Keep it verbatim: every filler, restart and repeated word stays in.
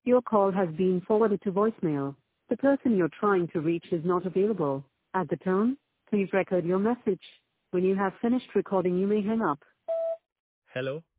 Your call has been forwarded to voicemail. The person you're trying to reach is not available. At the tone, please record your message. When you have finished recording, you may hang up. Hello.